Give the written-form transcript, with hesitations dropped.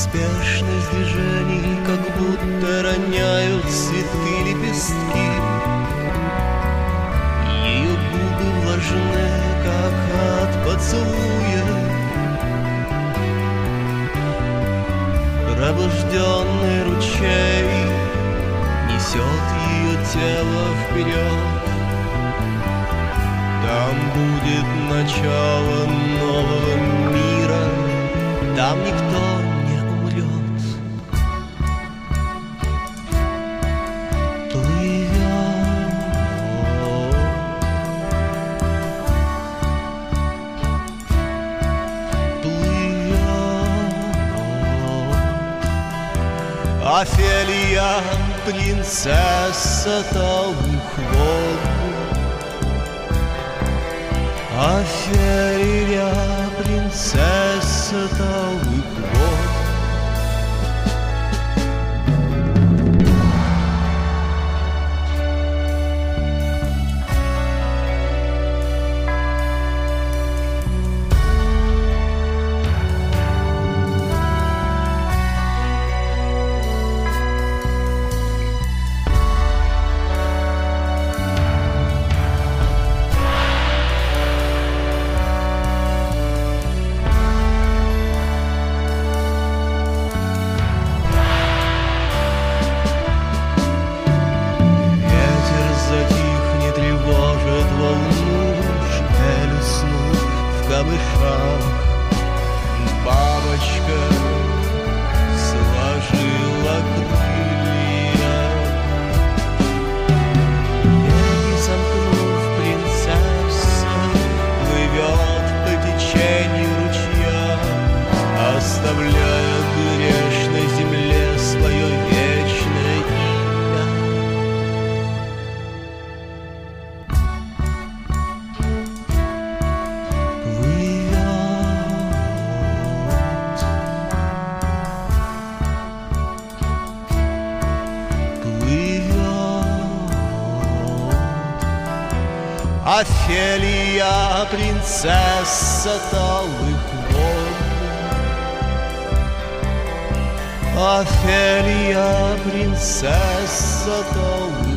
Поспешность движений, как будто роняют цветы лепестки. Ее губы влажны, как от поцелуя. Пробужденный ручей несет ее тело вперед. Там будет начало нового мира, там никто не умрет. Плывет, плывет Офелия, принцесса талых вод. Офелия, принцесса талых вод. Бабочка сложила крылья, веки сомкнув, принцесса плывет по течению ручья, оставляя в грешной земле свое вечное имя. Офелия, принцесса талых вод. Офелия, принцесса талых вод.